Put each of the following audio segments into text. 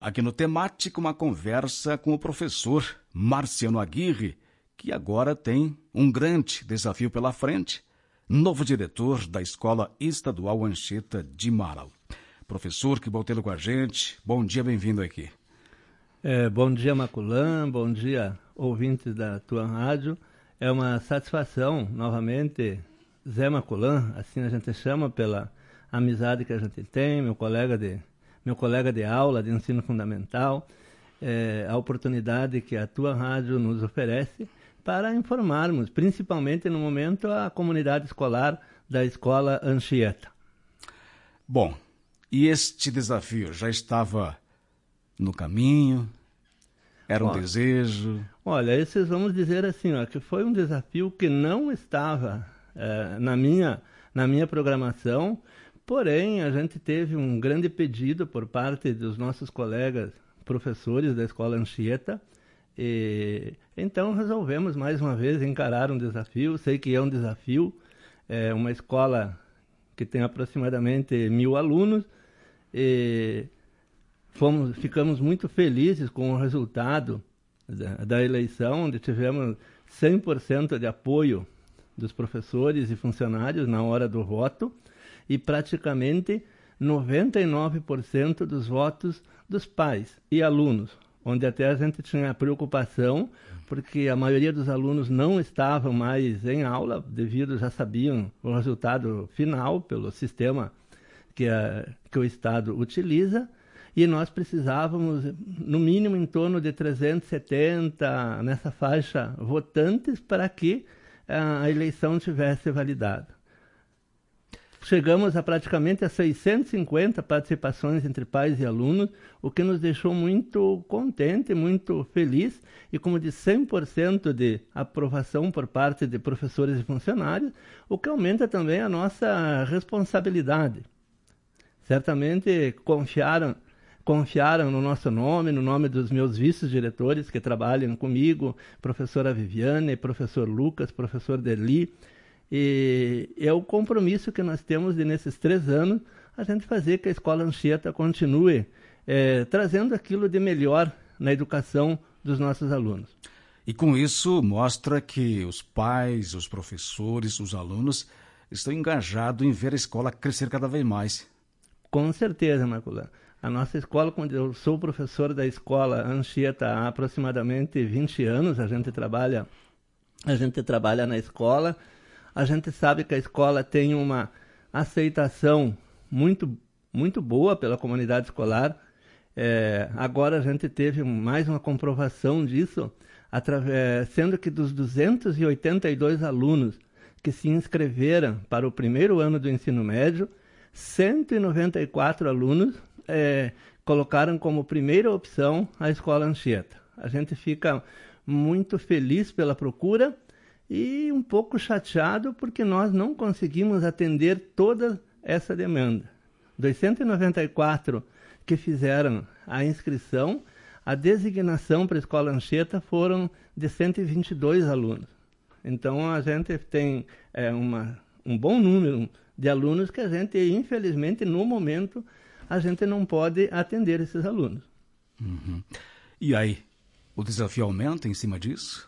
Aqui no Temática, uma conversa com o professor Marciano Aguirre, que agora tem um grande desafio pela frente, novo diretor da Escola Estadual Anchieta de Marau. Professor, que bom tê-lo com a gente. Bom dia, bem-vindo aqui. Bom dia, Maculan, bom dia, ouvintes da tua rádio. É uma satisfação, novamente, Zé Maculan, assim a gente chama pela amizade que a gente tem, meu colega de aula de ensino fundamental, a oportunidade que a tua rádio nos oferece para informarmos, principalmente no momento, a comunidade escolar da Escola Anchieta. Bom, e este desafio já estava no caminho? Era um desejo? Olha, esses vamos dizer assim, que foi um desafio que não estava na minha programação, porém a gente teve um grande pedido por parte dos nossos colegas professores da Escola Anchieta, e então resolvemos mais uma vez encarar um desafio. Sei que é um desafio, é uma escola que tem aproximadamente 1.000 alunos, e ficamos muito felizes com o resultado da eleição, onde tivemos 100% de apoio dos professores e funcionários na hora do voto e praticamente 99% dos votos dos pais e alunos, onde até a gente tinha preocupação, porque a maioria dos alunos não estavam mais em aula, devido já sabiam o resultado final pelo sistema que o Estado utiliza, e nós precisávamos, no mínimo, em torno de 370, nessa faixa, votantes para que a eleição tivesse validado. Chegamos a praticamente a 650 participações entre pais e alunos, o que nos deixou muito contente, muito feliz, e como de 100% de aprovação por parte de professores e funcionários, o que aumenta também a nossa responsabilidade. Certamente confiaram no nosso nome, no nome dos meus vice-diretores que trabalham comigo, professora Viviane, professor Lucas, professor Derli, e é o compromisso que nós temos de, nesses 3 anos, a gente fazer que a Escola Anchieta continue trazendo aquilo de melhor na educação dos nossos alunos. E com isso mostra que os pais, os professores, os alunos estão engajados em ver a escola crescer cada vez mais. Com certeza, Maculan. A nossa escola, quando eu sou professor da Escola Anchieta há aproximadamente 20 anos, a gente trabalha na escola. A gente sabe que a escola tem uma aceitação muito, muito boa pela comunidade escolar. Agora a gente teve mais uma comprovação disso, sendo que dos 282 alunos que se inscreveram para o primeiro ano do ensino médio, 194 alunos colocaram como primeira opção a Escola Anchieta. A gente fica muito feliz pela procura e um pouco chateado porque nós não conseguimos atender toda essa demanda. Dos 194 que fizeram a inscrição, a designação para a Escola Anchieta foram de 122 alunos. Então a gente tem um bom número de alunos que a gente, infelizmente, no momento, a gente não pode atender esses alunos. Uhum. E aí, o desafio aumenta em cima disso?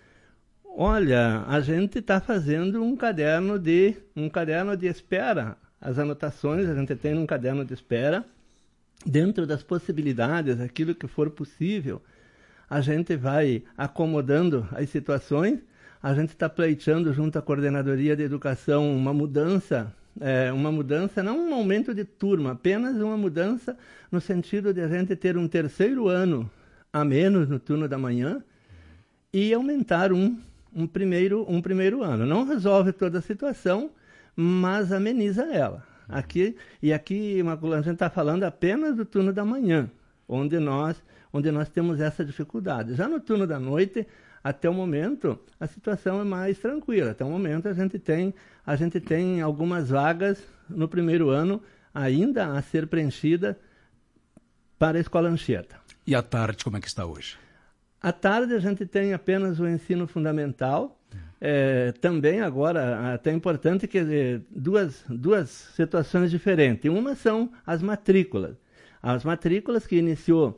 Olha, a gente está fazendo um caderno de espera. As anotações a gente tem num caderno de espera. Dentro das possibilidades, aquilo que for possível, a gente vai acomodando as situações. A gente está pleiteando junto à Coordenadoria de Educação uma mudança, não um aumento de turma, apenas uma mudança no sentido de a gente ter um 3º ano a menos no turno da manhã e aumentar um primeiro ano. Não resolve toda a situação, mas ameniza ela. Aqui, Maculan, a gente está falando apenas do turno da manhã, onde nós temos essa dificuldade. Já no turno da noite, até o momento, a situação é mais tranquila. Até o momento, a gente tem algumas vagas no primeiro ano ainda a ser preenchida para a Escola Anchieta. E à tarde, como é que está hoje? À tarde, a gente tem apenas o ensino fundamental. Também agora, até importante, que duas situações diferentes. Uma são as matrículas. As matrículas que iniciou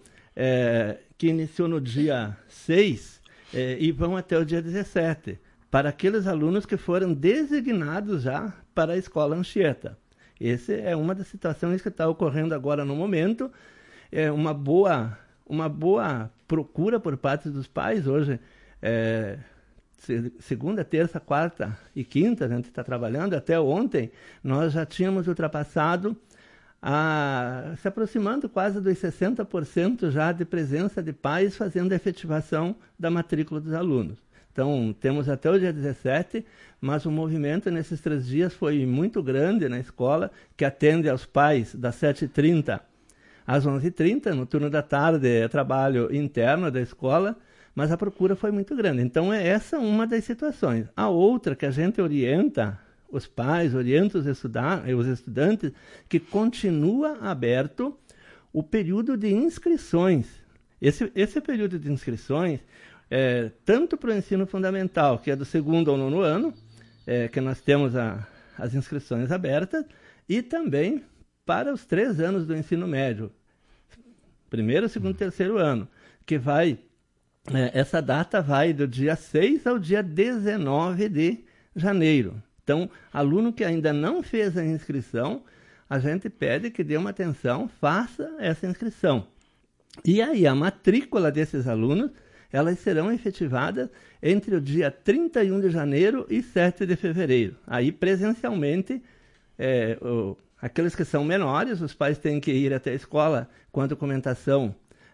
no dia 6 e vão até o dia 17, para aqueles alunos que foram designados já para a Escola Anchieta. Essa é uma das situações que está ocorrendo agora no momento. É uma boa procura por parte dos pais. Hoje, segunda, terça, quarta e quinta, a gente está trabalhando. Até ontem, nós já tínhamos ultrapassado, se aproximando quase dos 60% já de presença de pais fazendo a efetivação da matrícula dos alunos. Então, temos até o dia 17, mas o movimento nesses 3 dias foi muito grande na escola, que atende aos pais das 7h30 às 11h30, no turno da tarde é trabalho interno da escola, mas a procura foi muito grande. Então, essa uma das situações. A outra que a gente orienta os pais, orienta os estudantes, que continua aberto o período de inscrições. Esse período de inscrições, tanto para o ensino fundamental, que é do 2º ao 9º ano, que nós temos as inscrições abertas, e também para os 3 anos do ensino médio, 1º, 2º e 3º ano, que vai, essa data vai do dia 6 ao dia 19 de janeiro. Então, aluno que ainda não fez a inscrição, a gente pede que dê uma atenção, faça essa inscrição. E aí, a matrícula desses alunos, elas serão efetivadas entre o dia 31 de janeiro e 7 de fevereiro. Aí, presencialmente, aqueles que são menores, os pais têm que ir até a escola com a documentação,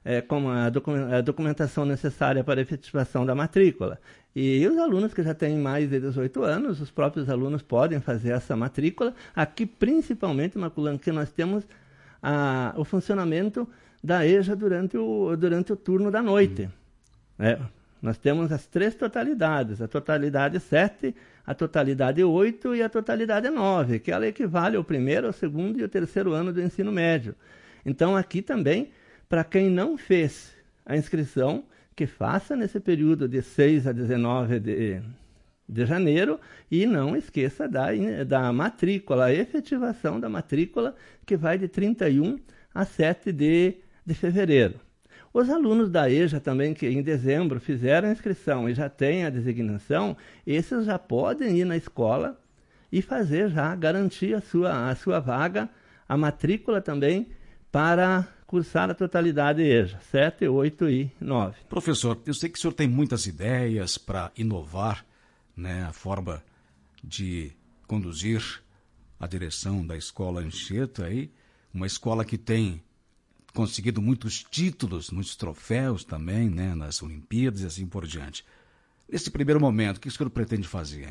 a documentação necessária para a efetivação da matrícula. E os alunos que já têm mais de 18 anos, os próprios alunos podem fazer essa matrícula. Aqui, principalmente, Maculan, que nós temos o funcionamento da EJA durante o turno da noite. Nós temos as 3 totalidades, a totalidade 7, a totalidade 8 e a totalidade 9, que ela equivale ao 1º, ao 2º e ao 3º ano do ensino médio. Então, aqui também, para quem não fez a inscrição, que faça nesse período de 6 a 19 de janeiro, e não esqueça da matrícula, a efetivação da matrícula, que vai de 31 a 7 de fevereiro. Os alunos da EJA também, que em dezembro fizeram a inscrição e já têm a designação, esses já podem ir na escola e garantir a sua vaga, a matrícula também, para cursar a totalidade EJA, 7, 8 e 9. Professor, eu sei que o senhor tem muitas ideias para inovar, a forma de conduzir a direção da Escola Anchieta, uma escola que tem conseguido muitos títulos, muitos troféus também, nas Olimpíadas e assim por diante. Nesse primeiro momento, o que o senhor pretende fazer?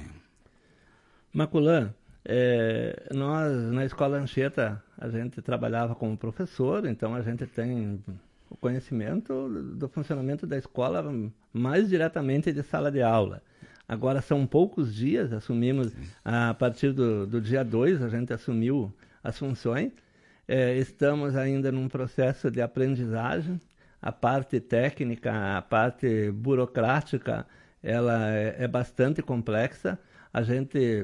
Maculan, nós na Escola Anchieta, a gente trabalhava como professor, então a gente tem o conhecimento do funcionamento da escola mais diretamente de sala de aula. Agora são poucos dias, assumimos, a partir do dia 2, a gente assumiu as funções. Estamos ainda num processo de aprendizagem. A parte técnica, a parte burocrática, ela é bastante complexa. A gente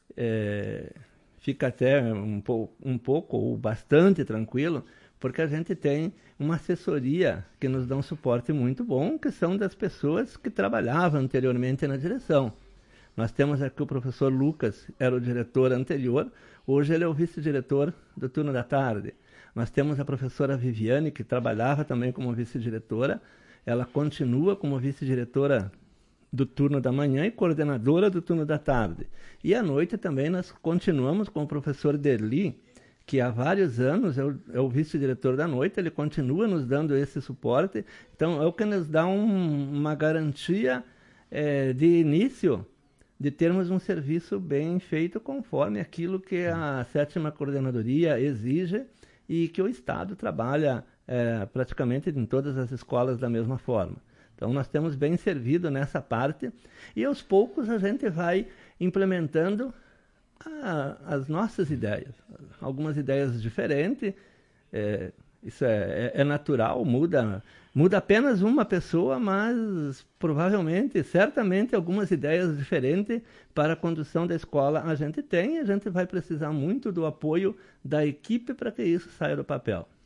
fica até um pouco ou bastante tranquilo, porque a gente tem uma assessoria que nos dá um suporte muito bom, que são das pessoas que trabalhavam anteriormente na direção. Nós temos aqui o professor Lucas, era o diretor anterior, hoje ele é o vice-diretor do turno da tarde. Nós temos a professora Viviane, que trabalhava também como vice-diretora, ela continua como vice-diretora do turno da manhã e coordenadora do turno da tarde. E à noite também nós continuamos com o professor Derli, que há vários anos é o vice-diretor da noite, ele continua nos dando esse suporte. Então é o que nos dá uma garantia de início de termos um serviço bem feito conforme aquilo que a 7ª Coordenadoria exige e que o Estado trabalha praticamente em todas as escolas da mesma forma. Então nós temos bem servido nessa parte e aos poucos a gente vai implementando as nossas ideias, algumas ideias diferentes. Isso é natural, muda apenas uma pessoa, mas provavelmente, certamente, algumas ideias diferentes para a condução da escola a gente tem, e a gente vai precisar muito do apoio da equipe para que isso saia do papel.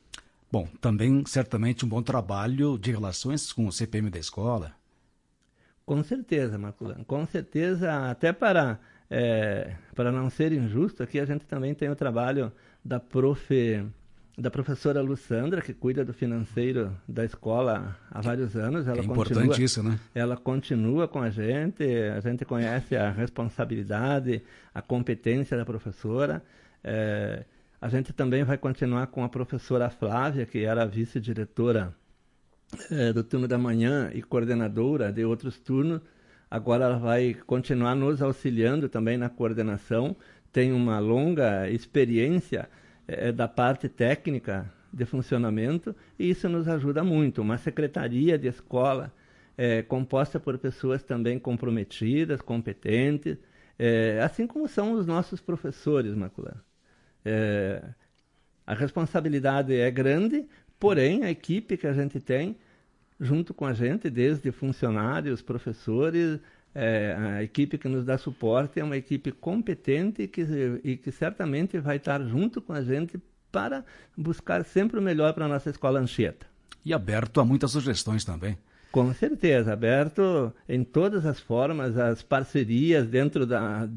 Bom, também certamente um bom trabalho de relações com o CPM da escola. Com certeza, Marculano. Com certeza, até para não ser injusto, aqui a gente também tem o trabalho da professora Lussandra, que cuida do financeiro da escola há vários anos. Ela é importante isso, né? Ela continua com a gente conhece a responsabilidade, a competência da professora. A gente também vai continuar com a professora Flávia, que era a vice-diretora do turno da manhã e coordenadora de outros turnos. Agora ela vai continuar nos auxiliando também na coordenação. Tem uma longa experiência da parte técnica de funcionamento e isso nos ajuda muito. Uma secretaria de escola composta por pessoas também comprometidas, competentes, assim como são os nossos professores, Maculano. A responsabilidade é grande, porém a equipe que a gente tem junto com a gente, desde funcionários, professores, a equipe que nos dá suporte é uma equipe competente e que certamente vai estar junto com a gente para buscar sempre o melhor para a nossa Escola Anchieta. E aberto a muitas sugestões também. Com certeza, aberto em todas as formas, as parcerias dentro da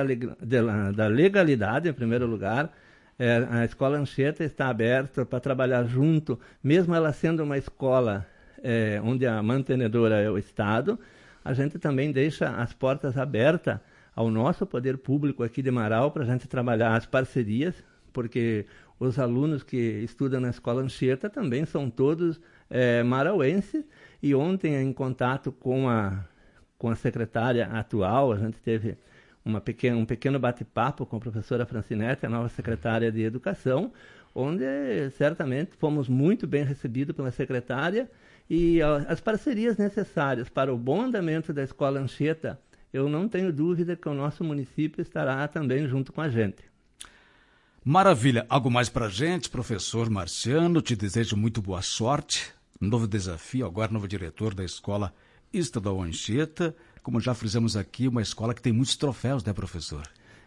legalidade, em primeiro lugar. A Escola Anchieta está aberta para trabalhar junto, mesmo ela sendo uma escola onde a mantenedora é o Estado. A gente também deixa as portas abertas ao nosso poder público aqui de Marau para a gente trabalhar as parcerias, porque os alunos que estudam na Escola Anchieta também são todos marauenses. E ontem, em contato com a secretária atual, a gente teve um pequeno bate-papo com a professora Francinete, a nova secretária de Educação, onde certamente fomos muito bem recebidos pela secretária. E as parcerias necessárias para o bom andamento da Escola Anchieta, eu não tenho dúvida que o nosso município estará também junto com a gente. Maravilha. Algo mais para a gente, professor Marciano? Te desejo muito boa sorte. Novo desafio, agora novo diretor da Escola Estadual Anchieta. Como já frisamos aqui, uma escola que tem muitos troféus, né, professor?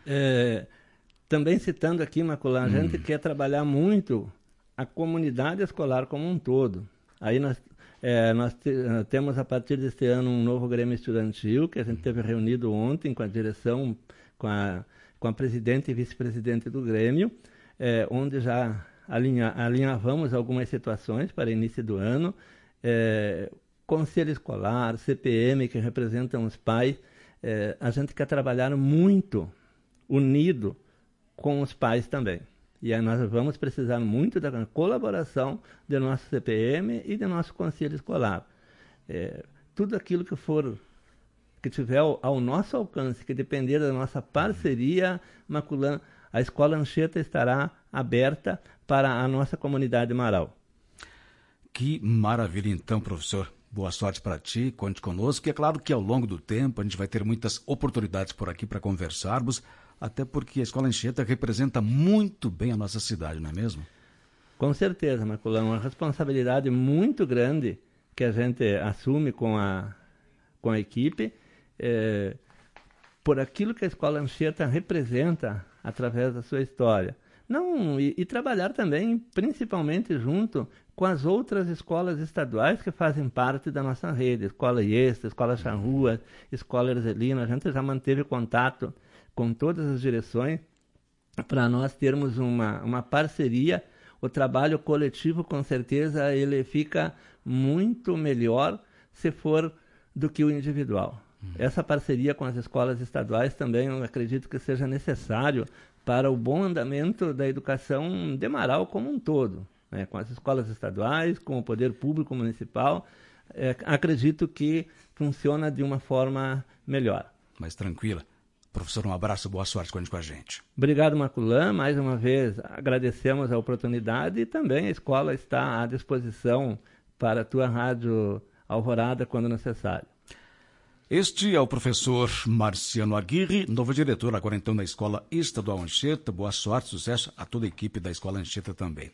Também citando aqui, Maculá, a gente quer trabalhar muito a comunidade escolar como um todo. Aí nós temos, a partir deste ano, um novo Grêmio Estudantil, que a gente teve reunido ontem com a direção, com a presidente e vice-presidente do Grêmio, onde já alinhavamos algumas situações para início do ano. Conselho escolar, CPM, que representam os pais, a gente quer trabalhar muito unido com os pais também. E aí nós vamos precisar muito da colaboração do nosso CPM e do nosso Conselho Escolar. Tudo aquilo que tiver ao nosso alcance, que depender da nossa parceria, Maculã, a Escola Anchieta estará aberta para a nossa comunidade Marau. Que maravilha então, professor. Boa sorte para ti, conte conosco. E é claro que ao longo do tempo a gente vai ter muitas oportunidades por aqui para conversarmos, até porque a Escola Anchieta representa muito bem a nossa cidade, não é mesmo? Com certeza, Maculão. Uma responsabilidade muito grande que a gente assume com a equipe, por aquilo que a Escola Anchieta representa através da sua história. E trabalhar também, principalmente junto com as outras escolas estaduais que fazem parte da nossa rede. Escola IESTA, Escola Charrua, Escola Erzelino. A gente já manteve contato com todas as direções para nós termos uma parceria. O trabalho coletivo, com certeza, ele fica muito melhor se for do que o individual. Essa parceria com as escolas estaduais também eu acredito que seja necessário para o bom andamento da educação de Marau como um todo, né? Com as escolas estaduais, com o poder público municipal, acredito que funciona de uma forma melhor. Mais tranquila. Professor, um abraço, boa sorte com a gente. Obrigado, Maculã. Mais uma vez agradecemos a oportunidade e também a escola está à disposição para a tua Rádio Alvorada quando necessário. Este é o professor Marciano Aguirre, novo diretor agora então da Escola Estadual Anchieta. Boa sorte, sucesso a toda a equipe da Escola Anchieta também.